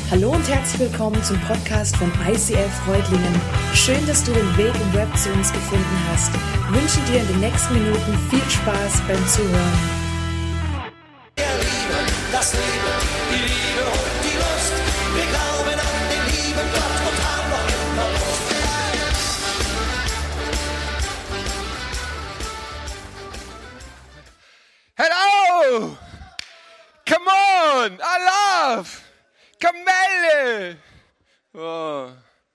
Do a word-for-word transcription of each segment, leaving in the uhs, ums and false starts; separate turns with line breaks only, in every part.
Hallo und herzlich willkommen zum Podcast von I C F Freudlingen. Schön, dass du den Weg im Web zu uns gefunden hast. Wir wünschen dir in den nächsten Minuten viel Spaß beim Zuhören.
Wir lieben das Leben, die Liebe und die Lust. Wir glauben an den lieben Gott und haben noch immer Lust.
Hello! Come on! I love! Kamelle! Oh.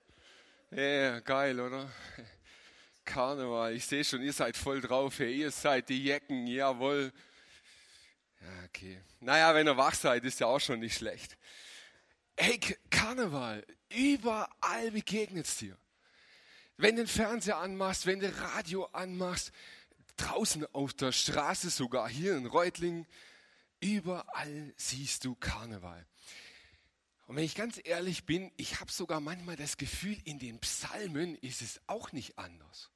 Ja, geil, oder? Karneval, ich sehe schon, ihr seid voll drauf. Hey, ihr seid die Jecken, jawohl. Ja, okay. Naja, wenn ihr wach seid, ist ja auch schon nicht schlecht. Hey, Karneval, überall begegnet es dir. Wenn du den Fernseher anmachst, wenn du Radio anmachst, draußen auf der Straße, sogar hier in Reutlingen, überall siehst du Karneval. Und wenn ich ganz ehrlich bin, ich habe sogar manchmal das Gefühl, in den Psalmen ist es auch nicht anders.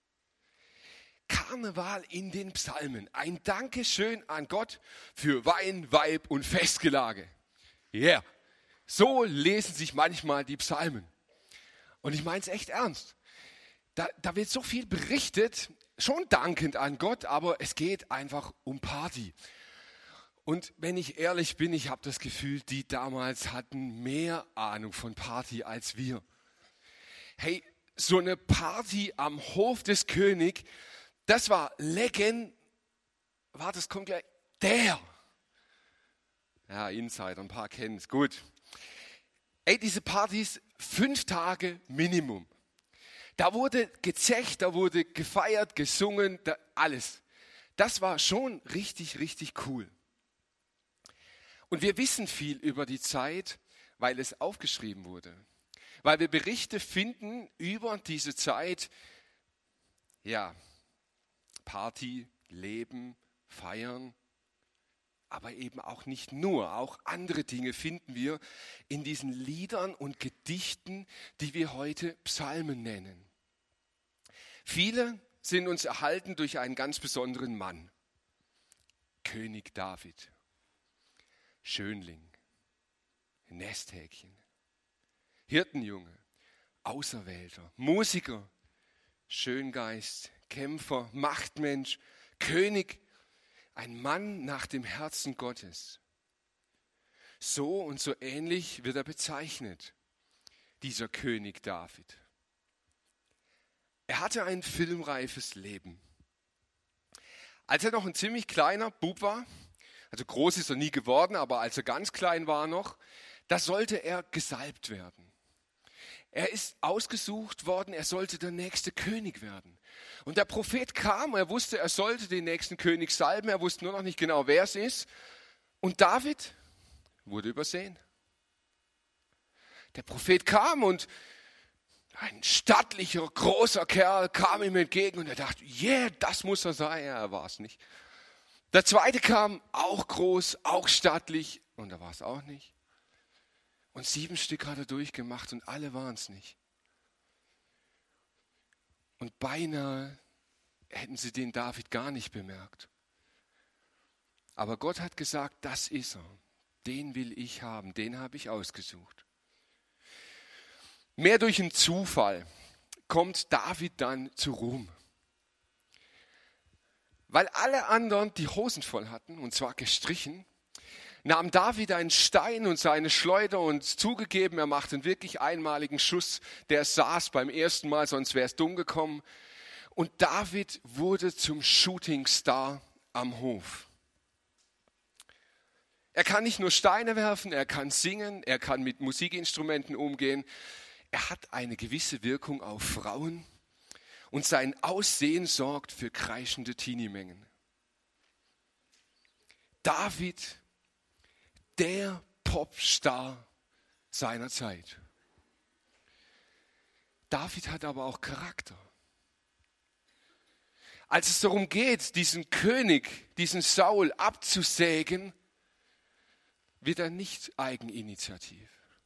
Karneval in den Psalmen. Ein Dankeschön an Gott für Wein, Weib und Festgelage. Ja, yeah. So lesen sich manchmal die Psalmen. Und ich meine es echt ernst. Da, da wird so viel berichtet, schon dankend an Gott, aber es geht einfach um Party. Und wenn ich ehrlich bin, ich habe das Gefühl, die damals hatten mehr Ahnung von Party als wir. Hey, so eine Party am Hof des Königs, das war Legend, warte, das kommt gleich, der. Ja, Insider, ein paar kennen es, gut. Ey, diese Partys, fünf Tage Minimum. Da wurde gezecht, da wurde gefeiert, gesungen, da, alles. Das war schon richtig, richtig cool. Und wir wissen viel über die Zeit, weil es aufgeschrieben wurde. Weil wir Berichte finden über diese Zeit, ja, Party, Leben, Feiern, aber eben auch nicht nur, auch andere Dinge finden wir in diesen Liedern und Gedichten, die wir heute Psalmen nennen. Viele sind uns erhalten durch einen ganz besonderen Mann, König David. Schönling, Nesthäkchen, Hirtenjunge, Auserwählter, Musiker, Schöngeist, Kämpfer, Machtmensch, König, ein Mann nach dem Herzen Gottes. So und so ähnlich wird er bezeichnet, dieser König David. Er hatte ein filmreifes Leben. Als er noch ein ziemlich kleiner Bub war, also groß ist er nie geworden, aber als er ganz klein war noch, da sollte er gesalbt werden. Er ist ausgesucht worden, er sollte der nächste König werden. Und der Prophet kam, er wusste, er sollte den nächsten König salben, er wusste nur noch nicht genau, wer es ist. Und David wurde übersehen. Der Prophet kam und ein stattlicher, großer Kerl kam ihm entgegen und er dachte, yeah, das muss er sein. Ja, er war es nicht. Der zweite kam, auch groß, auch stattlich, und da war es auch nicht. Und sieben Stück hat er durchgemacht und alle waren es nicht. Und beinahe hätten sie den David gar nicht bemerkt. Aber Gott hat gesagt, das ist er, den will ich haben, den habe ich ausgesucht. Mehr durch einen Zufall kommt David dann zu Ruhm. Weil alle anderen die Hosen voll hatten, und zwar gestrichen, nahm David einen Stein und seine Schleuder und zugegeben, er macht einen wirklich einmaligen Schuss, der saß beim ersten Mal, sonst wäre es dumm gekommen. Und David wurde zum Shootingstar am Hof. Er kann nicht nur Steine werfen, er kann singen, er kann mit Musikinstrumenten umgehen. Er hat eine gewisse Wirkung auf Frauen. Und sein Aussehen sorgt für kreischende Teenie-Mengen. David, der Popstar seiner Zeit. David hat aber auch Charakter. Als es darum geht, diesen König, diesen Saul abzusägen, wird er nicht eigeninitiativ.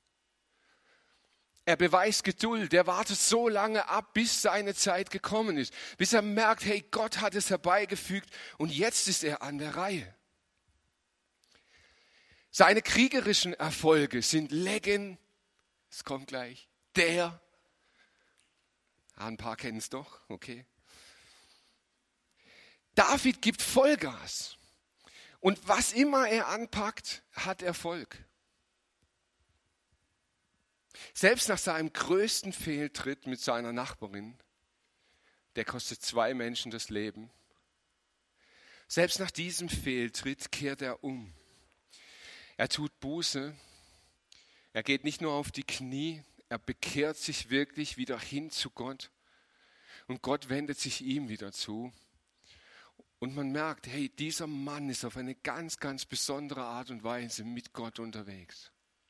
Er beweist Geduld, er wartet so lange ab, bis seine Zeit gekommen ist, bis er merkt, hey, Gott hat es herbeigefügt und jetzt ist er an der Reihe. Seine kriegerischen Erfolge sind legendär. Es kommt gleich. Der. Ah, ein paar kennen es doch, okay. David gibt Vollgas. Und was immer er anpackt, hat Erfolg. Selbst nach seinem größten Fehltritt mit seiner Nachbarin, der kostet zwei Menschen das Leben, selbst nach diesem Fehltritt kehrt er um. Er tut Buße, er geht nicht nur auf die Knie, er bekehrt sich wirklich wieder hin zu Gott und Gott wendet sich ihm wieder zu. Und man merkt, hey, dieser Mann ist auf eine ganz, ganz besondere Art und Weise mit Gott unterwegs.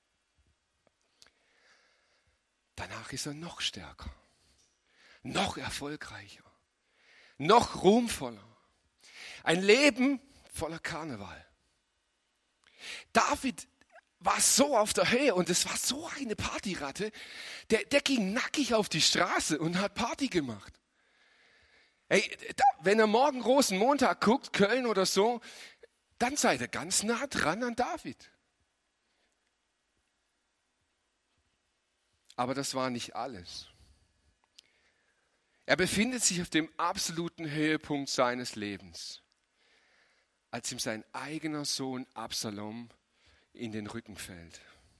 Danach ist er noch stärker, noch erfolgreicher, noch ruhmvoller. Ein Leben voller Karneval. David war so auf der Höhe und es war so eine Partyratte, der, der ging nackig auf die Straße und hat Party gemacht. Hey, da, wenn er morgen Rosenmontag guckt, Köln oder so, dann seid ihr ganz nah dran an David. Aber das war nicht alles. Er befindet sich auf dem absoluten Höhepunkt seines Lebens, als ihm sein eigener Sohn Absalom in den Rücken fällt.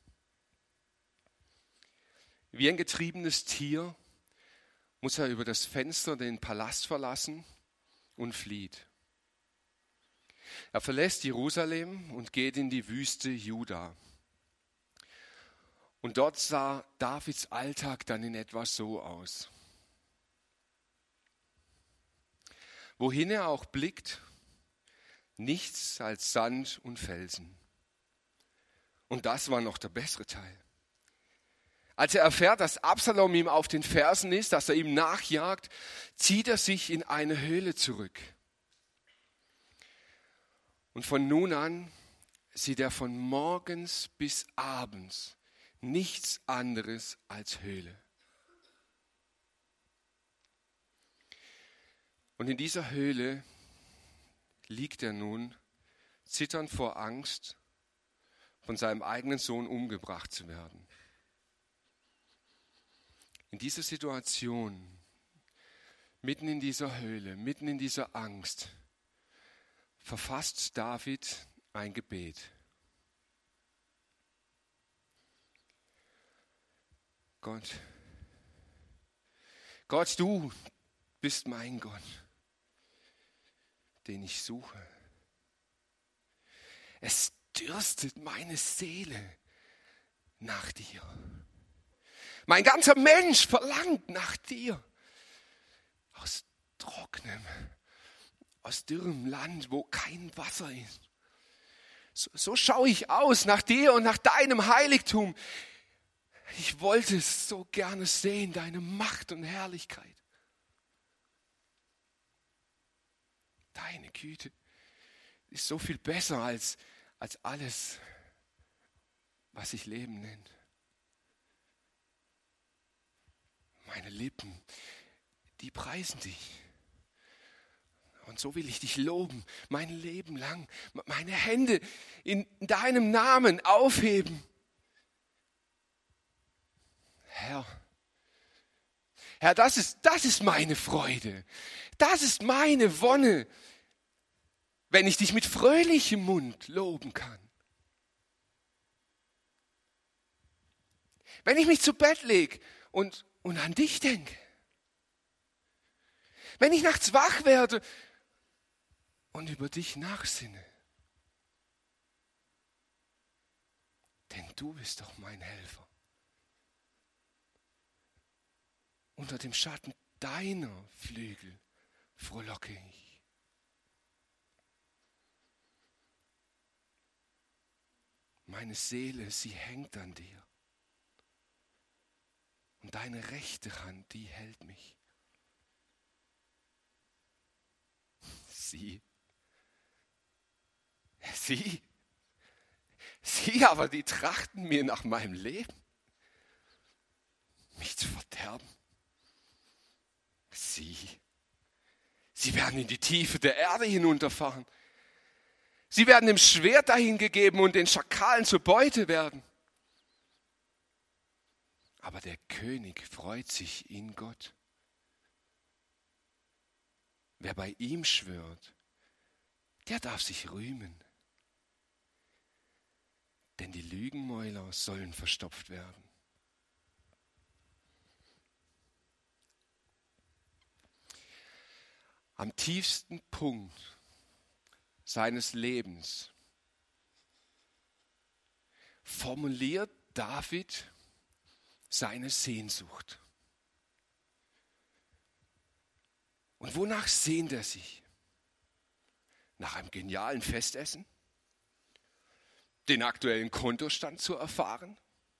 Wie ein getriebenes Tier muss er über das Fenster den Palast verlassen und flieht. Er verlässt Jerusalem und geht in die Wüste Juda. Und dort sah Davids Alltag dann in etwa so aus. Wohin er auch blickt, nichts als Sand und Felsen. Und das war noch der bessere Teil. Als er erfährt, dass Absalom ihm auf den Fersen ist, dass er ihm nachjagt, zieht er sich in eine Höhle zurück. Und von nun an sieht er von morgens bis abends nichts anderes als Höhle. Und in dieser Höhle liegt er nun, zitternd vor Angst, von seinem eigenen Sohn umgebracht zu werden. In dieser Situation, mitten in dieser Höhle, mitten in dieser Angst, verfasst David ein Gebet. Gott, Gott, du bist mein Gott, den ich suche. Es dürstet meine Seele nach dir. Mein ganzer Mensch verlangt nach dir. Aus trockenem, aus dürrem Land, wo kein Wasser ist. So, so schaue ich aus nach dir und nach deinem Heiligtum. Ich wollte es so gerne sehen, deine Macht und Herrlichkeit. Deine Güte ist so viel besser als, als alles, was sich Leben nennt. Meine Lippen, die preisen dich. Und so will ich dich loben, mein Leben lang. Meine Hände in deinem Namen aufheben. Herr, Herr, das ist, das ist meine Freude. Das ist meine Wonne, wenn ich dich mit fröhlichem Mund loben kann. Wenn ich mich zu Bett lege und, und an dich denke. Wenn ich nachts wach werde und über dich nachsinne. Denn du bist doch mein Helfer. Unter dem Schatten deiner Flügel frohlocke ich. Meine Seele, sie hängt an dir. Und deine rechte Hand, die hält mich. Sie, sie, sie aber, die trachten mir nach meinem Leben, mich zu verderben. Sie, sie werden in die Tiefe der Erde hinunterfahren. Sie werden dem Schwert dahingegeben und den Schakalen zur Beute werden. Aber der König freut sich in Gott. Wer bei ihm schwört, der darf sich rühmen. Denn die Lügenmäuler sollen verstopft werden. Am tiefsten Punkt seines Lebens formuliert David seine Sehnsucht. Und wonach sehnt er sich? Nach einem genialen Festessen? Den aktuellen Kontostand zu erfahren?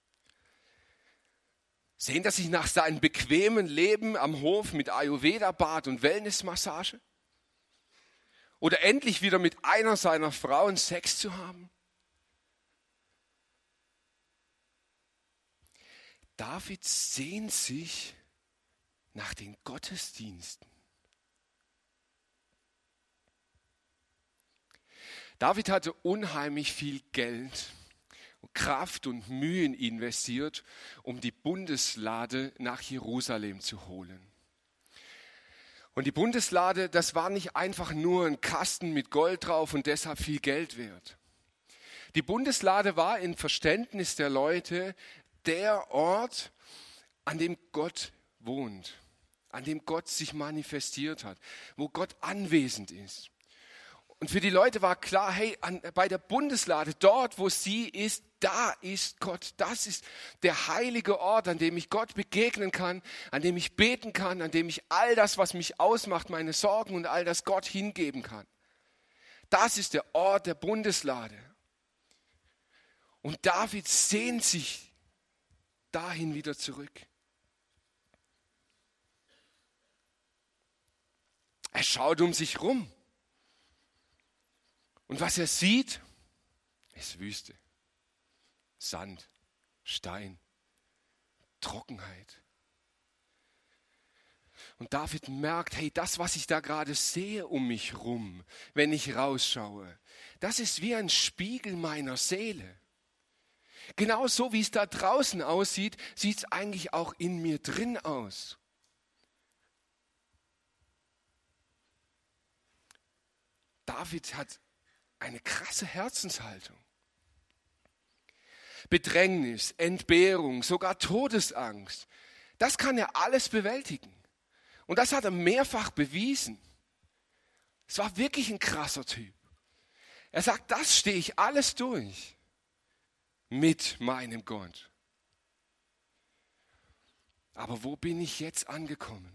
Sehnt er sich nach seinem bequemen Leben am Hof mit Ayurveda-Bad und Wellnessmassage? Oder endlich wieder mit einer seiner Frauen Sex zu haben? David sehnt sich nach den Gottesdiensten. David hatte unheimlich viel Geld, Kraft und Mühen investiert, um die Bundeslade nach Jerusalem zu holen. Und die Bundeslade, das war nicht einfach nur ein Kasten mit Gold drauf und deshalb viel Geld wert. Die Bundeslade war im Verständnis der Leute der Ort, an dem Gott wohnt, an dem Gott sich manifestiert hat, wo Gott anwesend ist. Und für die Leute war klar, hey, an, bei der Bundeslade, dort wo sie ist, da ist Gott. Das ist der heilige Ort, an dem ich Gott begegnen kann, an dem ich beten kann, an dem ich all das, was mich ausmacht, meine Sorgen und all das Gott hingeben kann. Das ist der Ort der Bundeslade. Und David sehnt sich dahin wieder zurück. Er schaut um sich rum. Und was er sieht, ist Wüste, Sand, Stein, Trockenheit. Und David merkt, hey, das, was ich da gerade sehe um mich rum, wenn ich rausschaue, das ist wie ein Spiegel meiner Seele. Genauso wie es da draußen aussieht, sieht es eigentlich auch in mir drin aus. David hat eine krasse Herzenshaltung. Bedrängnis, Entbehrung, sogar Todesangst. Das kann er alles bewältigen. Und das hat er mehrfach bewiesen. Es war wirklich ein krasser Typ. Er sagt, das stehe ich alles durch mit meinem Gott. Aber wo bin ich jetzt angekommen?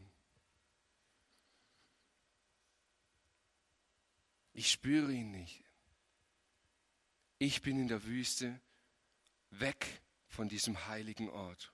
Ich spüre ihn nicht. Ich bin in der Wüste, weg von diesem heiligen Ort.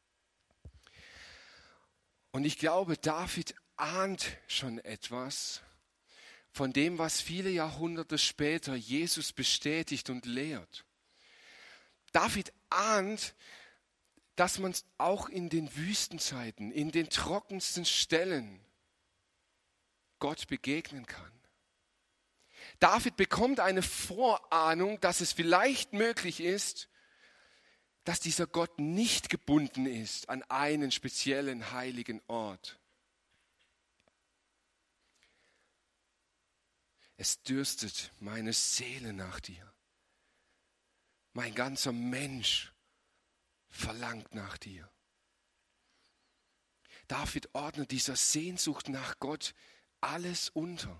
Und ich glaube, David ahnt schon etwas von dem, was viele Jahrhunderte später Jesus bestätigt und lehrt. David ahnt, dass man auch in den Wüstenzeiten, in den trockensten Stellen Gott begegnen kann. David bekommt eine Vorahnung, dass es vielleicht möglich ist, dass dieser Gott nicht gebunden ist an einen speziellen heiligen Ort. Es dürstet meine Seele nach dir. Mein ganzer Mensch verlangt nach dir. David ordnet dieser Sehnsucht nach Gott alles unter.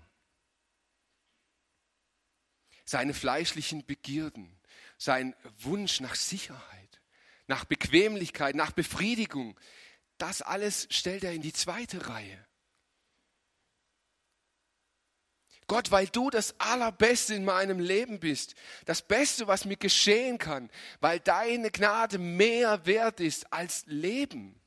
Seine fleischlichen Begierden, sein Wunsch nach Sicherheit, nach Bequemlichkeit, nach Befriedigung, das alles stellt er in die zweite Reihe. Gott, weil du das Allerbeste in meinem Leben bist, das Beste, was mir geschehen kann, weil deine Gnade mehr wert ist als Leben.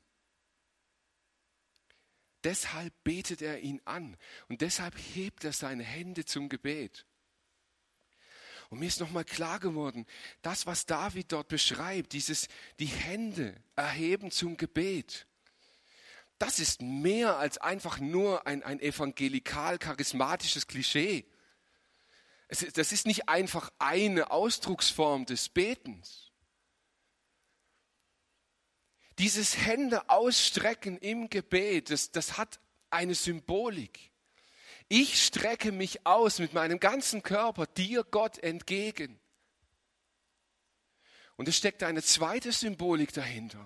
Deshalb betet er ihn an und deshalb hebt er seine Hände zum Gebet. Und mir ist nochmal klar geworden, das, was David dort beschreibt, dieses die Hände erheben zum Gebet, das ist mehr als einfach nur ein, ein evangelikal-charismatisches Klischee. Es, das ist nicht einfach eine Ausdrucksform des Betens. Dieses Hände ausstrecken im Gebet, das, das hat eine Symbolik. Ich strecke mich aus mit meinem ganzen Körper dir, Gott, entgegen. Und es steckt eine zweite Symbolik dahinter.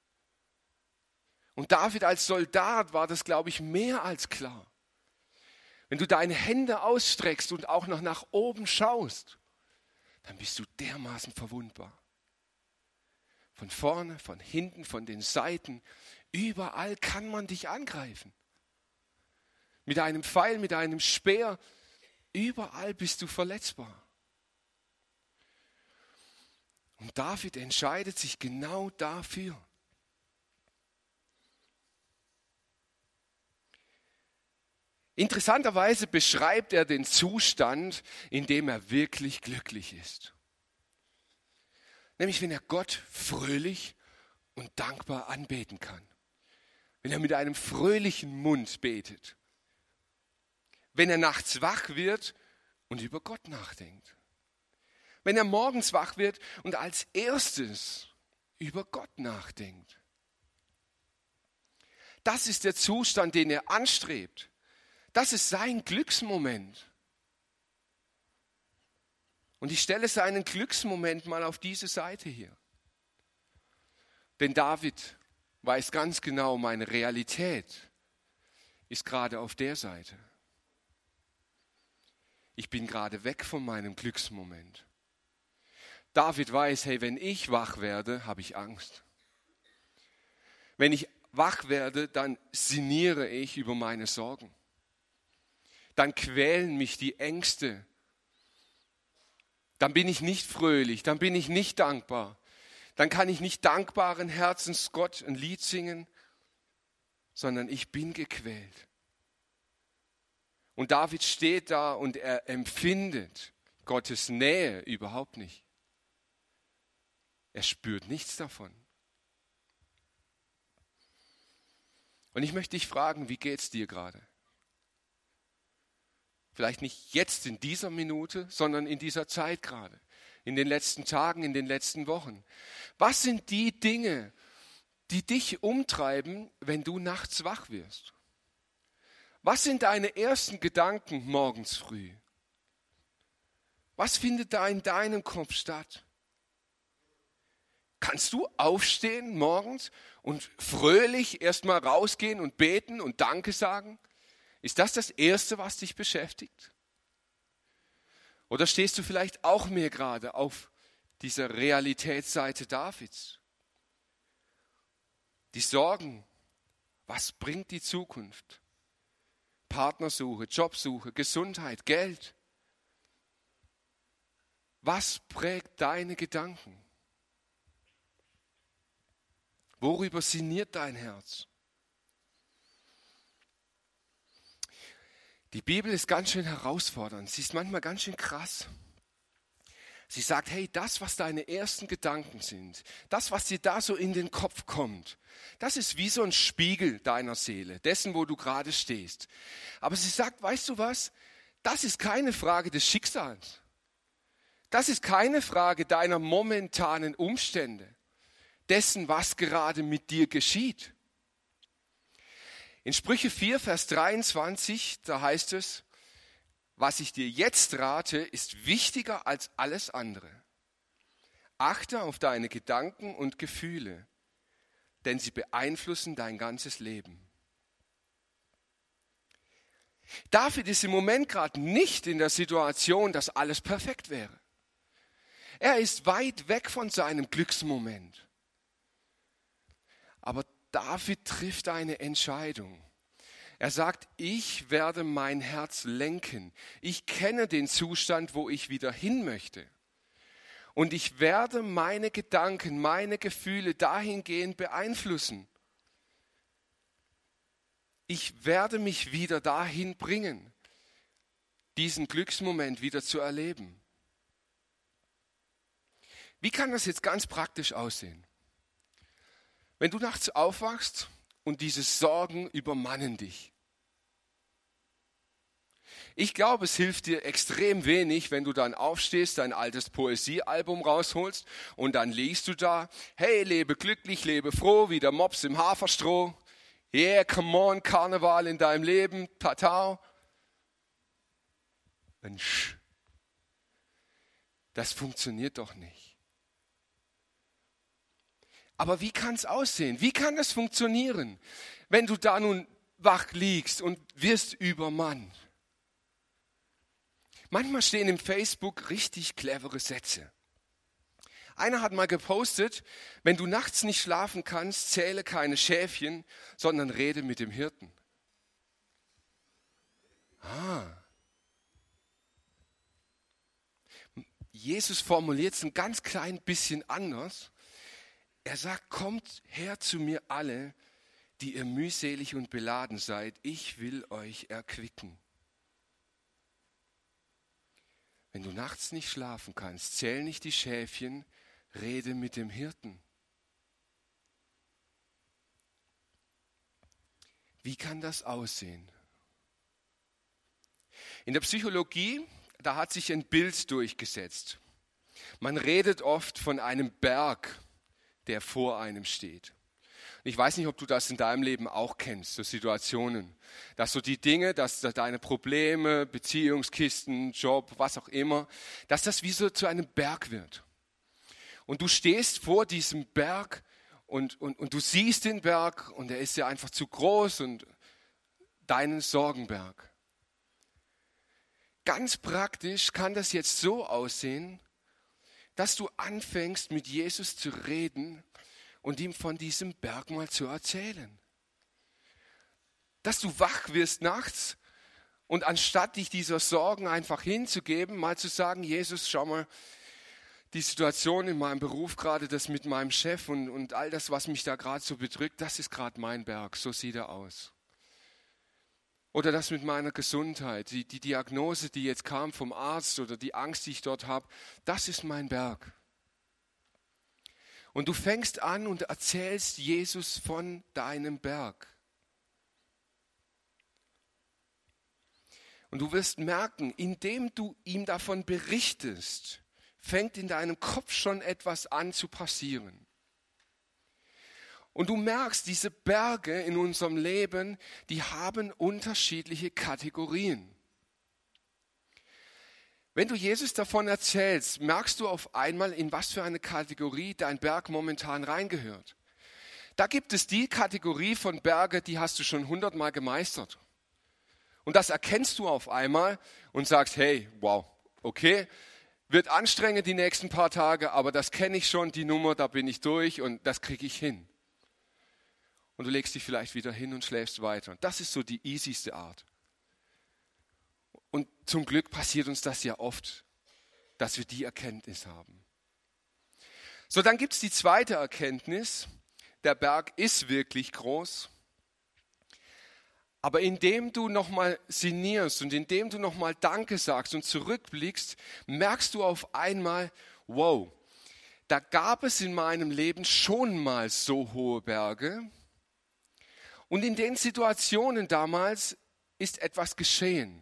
Und David als Soldat war das, glaube ich, mehr als klar. Wenn du deine Hände ausstreckst und auch noch nach oben schaust, dann bist du dermaßen verwundbar. Von vorne, von hinten, von den Seiten, überall kann man dich angreifen. Mit einem Pfeil, mit einem Speer, überall bist du verletzbar. Und David entscheidet sich genau dafür. Interessanterweise beschreibt er den Zustand, in dem er wirklich glücklich ist. Nämlich wenn er Gott fröhlich und dankbar anbeten kann. Wenn er mit einem fröhlichen Mund betet. Wenn er nachts wach wird und über Gott nachdenkt. Wenn er morgens wach wird und als erstes über Gott nachdenkt. Das ist der Zustand, den er anstrebt. Das ist sein Glücksmoment. Und ich stelle seinen Glücksmoment mal auf diese Seite hier. Denn David weiß ganz genau, meine Realität ist gerade auf der Seite. Ich bin gerade weg von meinem Glücksmoment. David weiß, hey, wenn ich wach werde, habe ich Angst. Wenn ich wach werde, dann sinniere ich über meine Sorgen. Dann quälen mich die Ängste. Dann bin ich nicht fröhlich, dann bin ich nicht dankbar. Dann kann ich nicht dankbaren Herzens Gott ein Lied singen, sondern ich bin gequält. Und David steht da und er empfindet Gottes Nähe überhaupt nicht. Er spürt nichts davon. Und ich möchte dich fragen, wie geht's dir gerade? Vielleicht nicht jetzt in dieser Minute, sondern in dieser Zeit gerade, in den letzten Tagen, in den letzten Wochen. Was sind die Dinge, die dich umtreiben, wenn du nachts wach wirst? Was sind deine ersten Gedanken morgens früh? Was findet da in deinem Kopf statt? Kannst du aufstehen morgens und fröhlich erstmal rausgehen und beten und Danke sagen? Ist das das Erste, was dich beschäftigt? Oder stehst du vielleicht auch mehr gerade auf dieser Realitätsseite Davids? Die Sorgen, was bringt die Zukunft? Partnersuche, Jobsuche, Gesundheit, Geld. Was prägt deine Gedanken? Worüber sinniert dein Herz? Die Bibel ist ganz schön herausfordernd. Sie ist manchmal ganz schön krass. Sie sagt, hey, das, was deine ersten Gedanken sind, das, was dir da so in den Kopf kommt, das ist wie so ein Spiegel deiner Seele, dessen, wo du gerade stehst. Aber sie sagt, weißt du was? Das ist keine Frage des Schicksals. Das ist keine Frage deiner momentanen Umstände, dessen, was gerade mit dir geschieht. In Sprüche vier, Vers dreiundzwanzig, da heißt es, was ich dir jetzt rate, ist wichtiger als alles andere. Achte auf deine Gedanken und Gefühle, denn sie beeinflussen dein ganzes Leben. David ist im Moment gerade nicht in der Situation, dass alles perfekt wäre. Er ist weit weg von seinem Glücksmoment. Aber David trifft eine Entscheidung. Er sagt, ich werde mein Herz lenken. Ich kenne den Zustand, wo ich wieder hin möchte. Und ich werde meine Gedanken, meine Gefühle dahingehend beeinflussen. Ich werde mich wieder dahin bringen, diesen Glücksmoment wieder zu erleben. Wie kann das jetzt ganz praktisch aussehen? Wenn du nachts aufwachst und diese Sorgen übermannen dich. Ich glaube, es hilft dir extrem wenig, wenn du dann aufstehst, dein altes Poesiealbum rausholst und dann liest du da, hey, lebe glücklich, lebe froh, wie der Mops im Haferstroh. Yeah, come on, Karneval in deinem Leben, tatau. Mensch, das funktioniert doch nicht. Aber wie kann es aussehen? Wie kann das funktionieren, wenn du da nun wach liegst und wirst übermannt? Manchmal stehen im Facebook richtig clevere Sätze. Einer hat mal gepostet, wenn du nachts nicht schlafen kannst, zähle keine Schäfchen, sondern rede mit dem Hirten. Ah. Jesus formuliert es ein ganz klein bisschen anders. Er sagt, kommt her zu mir alle, die ihr mühselig und beladen seid, ich will euch erquicken. Wenn du nachts nicht schlafen kannst, zähl nicht die Schäfchen, rede mit dem Hirten. Wie kann das aussehen? In der Psychologie, da hat sich ein Bild durchgesetzt. Man redet oft von einem Berg, der vor einem steht. Ich weiß nicht, ob du das in deinem Leben auch kennst, so Situationen, dass so die Dinge, dass deine Probleme, Beziehungskisten, Job, was auch immer, dass das wie so zu einem Berg wird. Und du stehst vor diesem Berg und, und, und du siehst den Berg und er ist ja einfach zu groß und deinen Sorgenberg. Ganz praktisch kann das jetzt so aussehen, dass du anfängst mit Jesus zu reden und ihm von diesem Berg mal zu erzählen. Dass du wach wirst nachts und anstatt dich dieser Sorgen einfach hinzugeben, mal zu sagen, Jesus, schau mal, die Situation in meinem Beruf gerade, das mit meinem Chef und, und all das, was mich da gerade so bedrückt, das ist gerade mein Berg, so sieht er aus. Oder das mit meiner Gesundheit, die, die Diagnose, die jetzt kam vom Arzt oder die Angst, die ich dort habe, das ist mein Berg. Und du fängst an und erzählst Jesus von deinem Berg. Und du wirst merken, indem du ihm davon berichtest, fängt in deinem Kopf schon etwas an zu passieren. Und du merkst, diese Berge in unserem Leben, die haben unterschiedliche Kategorien. Wenn du Jesus davon erzählst, merkst du auf einmal, in was für eine Kategorie dein Berg momentan reingehört. Da gibt es die Kategorie von Berge, die hast du schon hundertmal gemeistert. Und das erkennst du auf einmal und sagst, hey, wow, okay, wird anstrengend die nächsten paar Tage, aber das kenne ich schon, die Nummer, da bin ich durch und das kriege ich hin. Und du legst dich vielleicht wieder hin und schläfst weiter. Das ist so die easyste Art. Und zum Glück passiert uns das ja oft, dass wir die Erkenntnis haben. So, dann gibt es die zweite Erkenntnis. Der Berg ist wirklich groß. Aber indem du nochmal sinnierst und indem du nochmal Danke sagst und zurückblickst, merkst du auf einmal, wow, da gab es in meinem Leben schon mal so hohe Berge. Und in den Situationen damals ist etwas geschehen.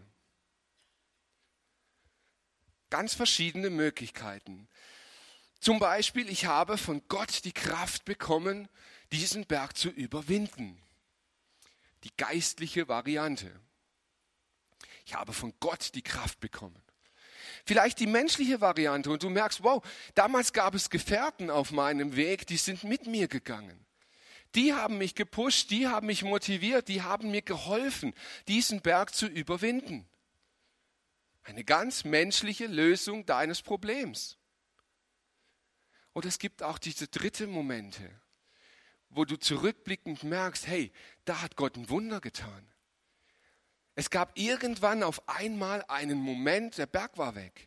Ganz verschiedene Möglichkeiten. Zum Beispiel, ich habe von Gott die Kraft bekommen, diesen Berg zu überwinden. Die geistliche Variante. Ich habe von Gott die Kraft bekommen. Vielleicht die menschliche Variante und du merkst, wow, damals gab es Gefährten auf meinem Weg, die sind mit mir gegangen. Die haben mich gepusht, die haben mich motiviert, die haben mir geholfen, diesen Berg zu überwinden. Eine ganz menschliche Lösung deines Problems. Und es gibt auch diese dritte Momente, wo du zurückblickend merkst, hey, da hat Gott ein Wunder getan. Es gab irgendwann auf einmal einen Moment, der Berg war weg.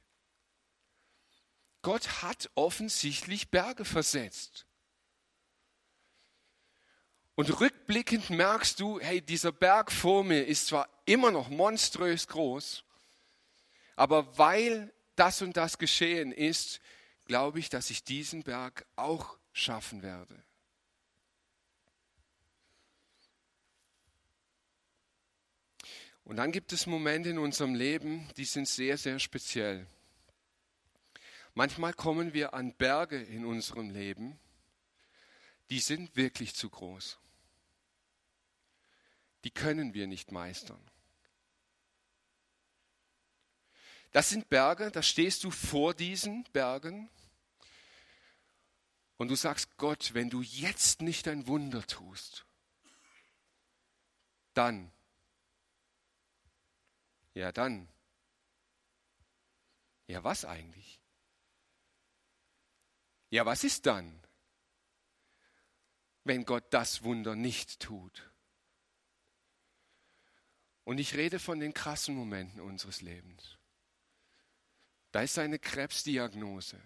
Gott hat offensichtlich Berge versetzt. Und rückblickend merkst du, hey, dieser Berg vor mir ist zwar immer noch monströs groß, aber weil das und das geschehen ist, glaube ich, dass ich diesen Berg auch schaffen werde. Und dann gibt es Momente in unserem Leben, die sind sehr, sehr speziell. Manchmal kommen wir an Berge in unserem Leben, die sind wirklich zu groß. Die können wir nicht meistern. Das sind Berge, da stehst du vor diesen Bergen und du sagst, Gott, wenn du jetzt nicht ein Wunder tust, dann, ja dann, ja was eigentlich? Ja, was ist dann, wenn Gott das Wunder nicht tut? Und ich rede von den krassen Momenten unseres Lebens. Da ist eine Krebsdiagnose.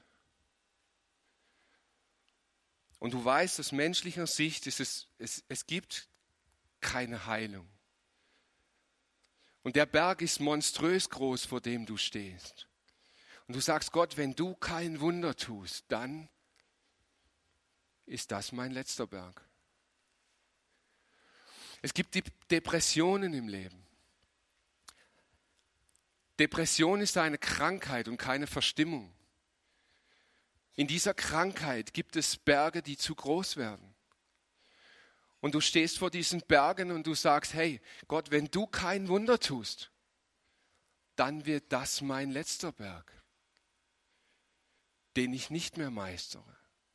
Und du weißt, aus menschlicher Sicht ist es, es, es gibt keine Heilung. Und der Berg ist monströs groß, vor dem du stehst. Und du sagst, Gott, wenn du kein Wunder tust, dann ist das mein letzter Berg. Es gibt die Depressionen im Leben. Depression ist eine Krankheit und keine Verstimmung. In dieser Krankheit gibt es Berge, die zu groß werden. Und du stehst vor diesen Bergen und du sagst, hey Gott, wenn du kein Wunder tust, dann wird das mein letzter Berg, den ich nicht mehr meistere.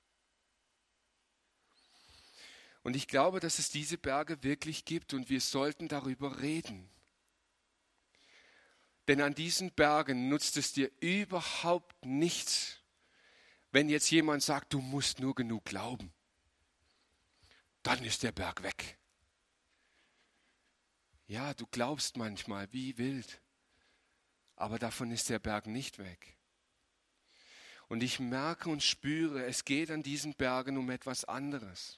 Und ich glaube, dass es diese Berge wirklich gibt und wir sollten darüber reden. Denn an diesen Bergen nutzt es dir überhaupt nichts, wenn jetzt jemand sagt, du musst nur genug glauben. Dann ist der Berg weg. Ja, du glaubst manchmal wie wild, aber davon ist der Berg nicht weg. Und ich merke und spüre, es geht an diesen Bergen um etwas anderes.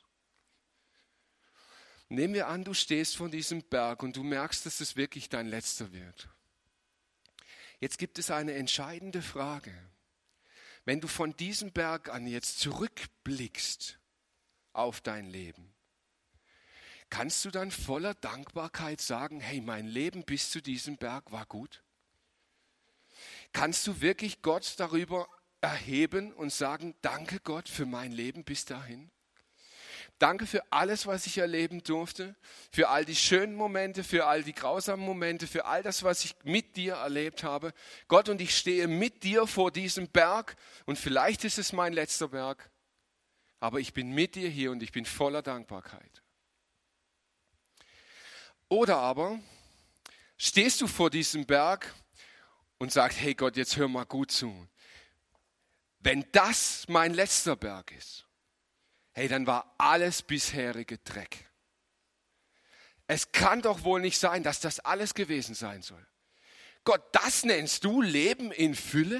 Nehmen wir an, du stehst vor diesem Berg und du merkst, dass es wirklich dein letzter wird. Jetzt gibt es eine entscheidende Frage. Wenn du von diesem Berg an jetzt zurückblickst auf dein Leben, kannst du dann voller Dankbarkeit sagen, hey, mein Leben bis zu diesem Berg war gut? Kannst du wirklich Gott darüber erheben und sagen, danke Gott für mein Leben bis dahin? Danke für alles, was ich erleben durfte, für all die schönen Momente, für all die grausamen Momente, für all das, was ich mit dir erlebt habe. Gott, und ich stehe mit dir vor diesem Berg und vielleicht ist es mein letzter Berg, aber ich bin mit dir hier und ich bin voller Dankbarkeit. Oder aber stehst du vor diesem Berg und sagst, hey Gott, jetzt hör mal gut zu. Wenn das mein letzter Berg ist, hey, dann war alles bisherige Dreck. Es kann doch wohl nicht sein, dass das alles gewesen sein soll. Gott, das nennst du Leben in Fülle?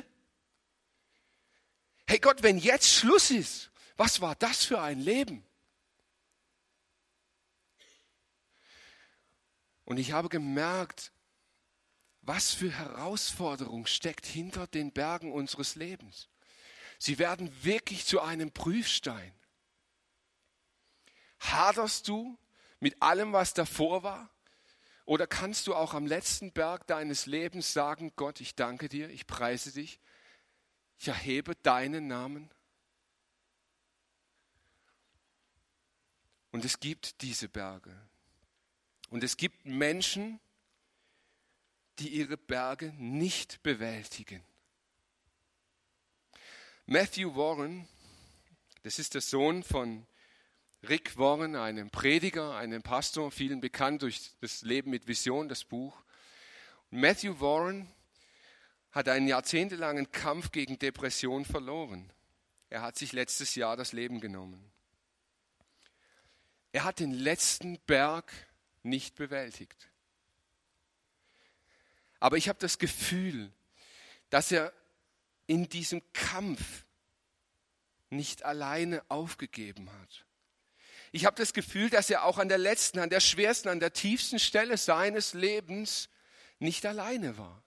Hey Gott, wenn jetzt Schluss ist, was war das für ein Leben? Und ich habe gemerkt, was für Herausforderung steckt hinter den Bergen unseres Lebens. Sie werden wirklich zu einem Prüfstein. Haderst du mit allem, was davor war? Oder kannst du auch am letzten Berg deines Lebens sagen, Gott, ich danke dir, ich preise dich, ich erhebe deinen Namen? Und es gibt diese Berge. Und es gibt Menschen, die ihre Berge nicht bewältigen. Matthew Warren, das ist der Sohn von Rick Warren, einem Prediger, einem Pastor, vielen bekannt durch das Leben mit Vision, das Buch. Und Matthew Warren hat einen jahrzehntelangen Kampf gegen Depression verloren. Er hat sich letztes Jahr das Leben genommen. Er hat den letzten Berg nicht bewältigt. Aber ich habe das Gefühl, dass er in diesem Kampf nicht alleine aufgegeben hat. Ich habe das Gefühl, dass er auch an der letzten, an der schwersten, an der tiefsten Stelle seines Lebens nicht alleine war.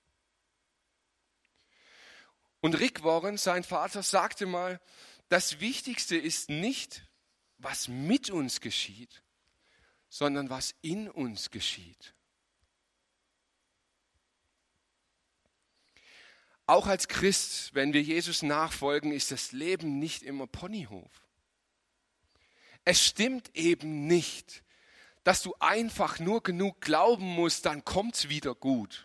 Und Rick Warren, sein Vater, sagte mal, das Wichtigste ist nicht, was mit uns geschieht, sondern was in uns geschieht. Auch als Christ, wenn wir Jesus nachfolgen, ist das Leben nicht immer Ponyhof. Es stimmt eben nicht, dass du einfach nur genug glauben musst, dann kommt's wieder gut.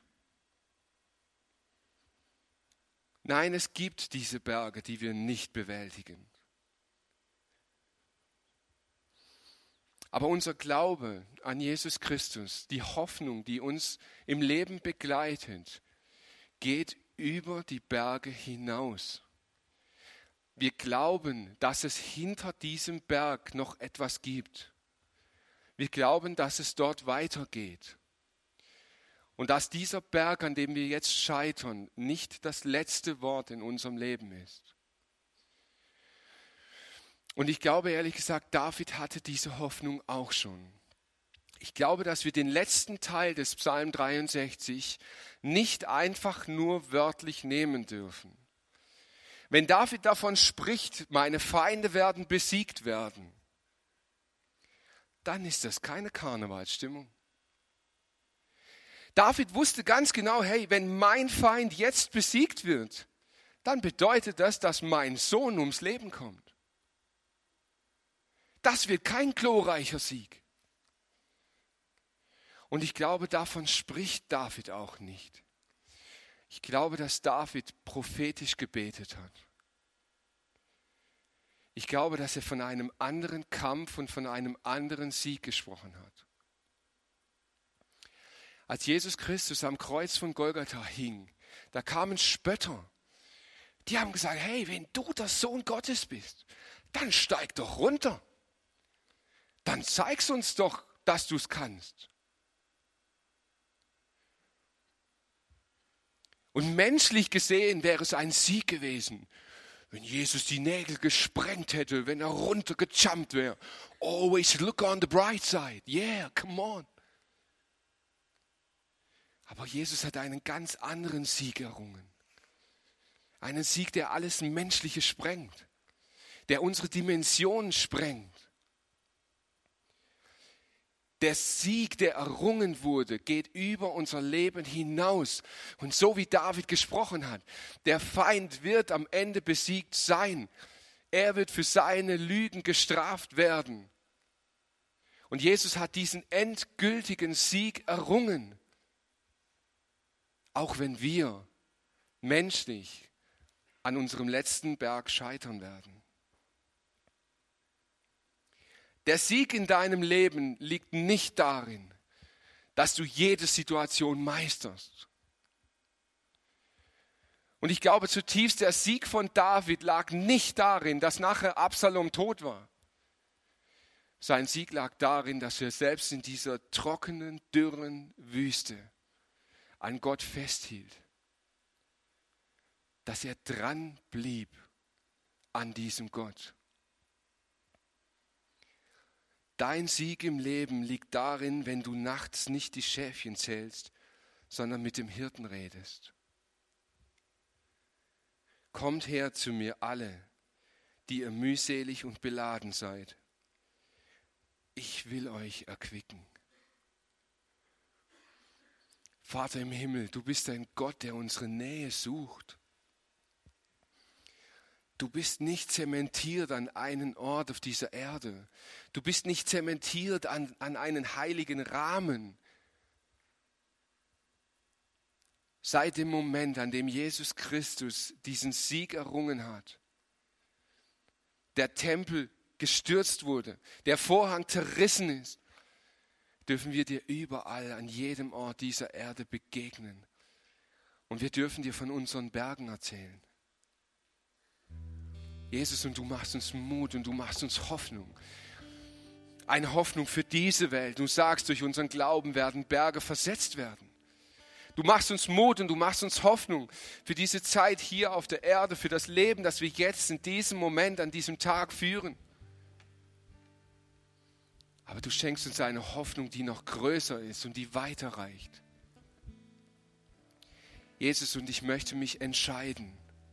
Nein, es gibt diese Berge, die wir nicht bewältigen. Aber unser Glaube an Jesus Christus, die Hoffnung, die uns im Leben begleitet, geht über die Berge hinaus. Wir glauben, dass es hinter diesem Berg noch etwas gibt. Wir glauben, dass es dort weitergeht. Und dass dieser Berg, an dem wir jetzt scheitern, nicht das letzte Wort in unserem Leben ist. Und ich glaube, ehrlich gesagt, David hatte diese Hoffnung auch schon. Ich glaube, dass wir den letzten Teil des Psalm dreiundsechzig nicht einfach nur wörtlich nehmen dürfen. Wenn David davon spricht, meine Feinde werden besiegt werden, dann ist das keine Karnevalsstimmung. David wusste ganz genau, hey, wenn mein Feind jetzt besiegt wird, dann bedeutet das, dass mein Sohn ums Leben kommt. Das wird kein glorreicher Sieg. Und ich glaube, davon spricht David auch nicht. Ich glaube, dass David prophetisch gebetet hat. Ich glaube, dass er von einem anderen Kampf und von einem anderen Sieg gesprochen hat. Als Jesus Christus am Kreuz von Golgatha hing, da kamen Spötter. Die haben gesagt, hey, wenn du der Sohn Gottes bist, dann steig doch runter. Dann zeig's uns doch, dass du es kannst. Und menschlich gesehen wäre es ein Sieg gewesen, wenn Jesus die Nägel gesprengt hätte, wenn er runtergejumpt wäre. Always look on the bright side. Yeah, come on. Aber Jesus hat einen ganz anderen Sieg errungen. Einen Sieg, der alles Menschliche sprengt, der unsere Dimensionen sprengt. Der Sieg, der errungen wurde, geht über unser Leben hinaus. Und so wie David gesprochen hat, der Feind wird am Ende besiegt sein. Er wird für seine Lügen gestraft werden. Und Jesus hat diesen endgültigen Sieg errungen. Auch wenn wir menschlich an unserem letzten Berg scheitern werden. Der Sieg in deinem Leben liegt nicht darin, dass du jede Situation meisterst. Und ich glaube zutiefst, der Sieg von David lag nicht darin, dass nachher Absalom tot war. Sein Sieg lag darin, dass er selbst in dieser trockenen, dürren Wüste an Gott festhielt. Dass er dran blieb an diesem Gott. Dein Sieg im Leben liegt darin, wenn du nachts nicht die Schäfchen zählst, sondern mit dem Hirten redest. Kommt her zu mir alle, die ihr mühselig und beladen seid. Ich will euch erquicken. Vater im Himmel, du bist ein Gott, der unsere Nähe sucht. Du bist nicht zementiert an einen Ort auf dieser Erde. Du bist nicht zementiert an, an einen heiligen Rahmen. Seit dem Moment, an dem Jesus Christus diesen Sieg errungen hat, der Tempel gestürzt wurde, der Vorhang zerrissen ist, dürfen wir dir überall, an jedem Ort dieser Erde begegnen. Und wir dürfen dir von unseren Bergen erzählen. Jesus, und du machst uns Mut und du machst uns Hoffnung. Eine Hoffnung für diese Welt. Du sagst, durch unseren Glauben werden Berge versetzt werden. Du machst uns Mut und du machst uns Hoffnung für diese Zeit hier auf der Erde, für das Leben, das wir jetzt in diesem Moment, an diesem Tag führen. Aber du schenkst uns eine Hoffnung, die noch größer ist und die weiter reicht. Jesus, und ich möchte mich entscheiden,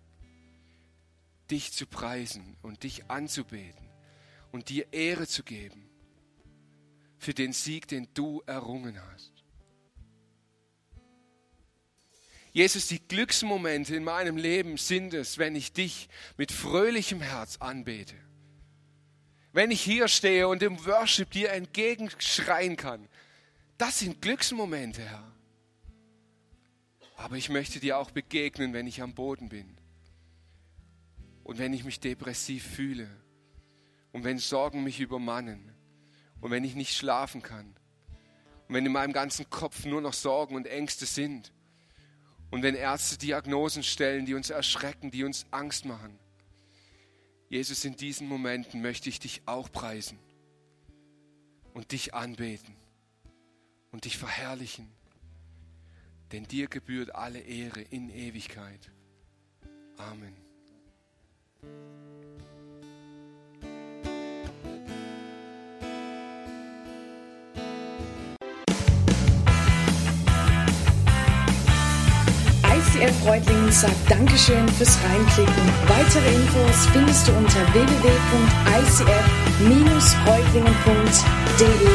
dich zu preisen und dich anzubeten und dir Ehre zu geben für den Sieg, den du errungen hast. Jesus, die Glücksmomente in meinem Leben sind es, wenn ich dich mit fröhlichem Herz anbete. Wenn ich hier stehe und im Worship dir entgegenschreien kann. Das sind Glücksmomente, Herr. Aber ich möchte dir auch begegnen, wenn ich am Boden bin. Und wenn ich mich depressiv fühle. Und wenn Sorgen mich übermannen. Und wenn ich nicht schlafen kann. Und wenn in meinem ganzen Kopf nur noch Sorgen und Ängste sind. Und wenn Ärzte Diagnosen stellen, die uns erschrecken, die uns Angst machen. Jesus, in diesen Momenten möchte ich dich auch preisen und dich anbeten und dich verherrlichen. Denn dir gebührt alle Ehre in Ewigkeit. Amen.
I C F Reutlingen sagt Dankeschön fürs Reinklicken. Weitere Infos findest du unter w w w punkt i c f dash reutlingen punkt d e.